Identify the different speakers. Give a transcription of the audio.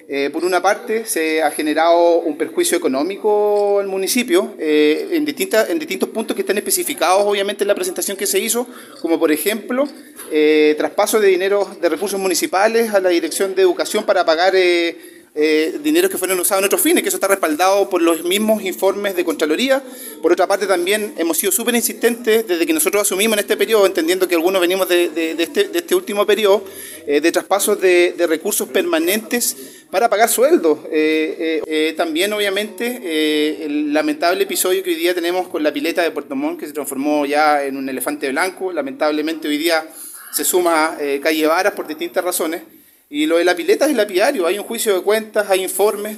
Speaker 1: Por una parte, se ha generado un perjuicio económico al municipio en distintos puntos que están especificados, obviamente, en la presentación que se hizo, como por ejemplo, traspaso de dinero de recursos municipales a la Dirección de Educación para pagar dineros que fueron usados en otros fines, que eso está respaldado por los mismos informes de Contraloría. Por otra parte, también hemos sido súper insistentes desde que nosotros asumimos en este periodo, entendiendo que algunos venimos de este último periodo, de traspasos de recursos permanentes para pagar sueldos. También, obviamente, el lamentable episodio que hoy día tenemos con la pileta de Puerto Montt, que se transformó ya en un elefante blanco. Lamentablemente, hoy día se suma Calle Varas por distintas razones. Y lo de la pileta es lapidario, hay un juicio de cuentas, hay informes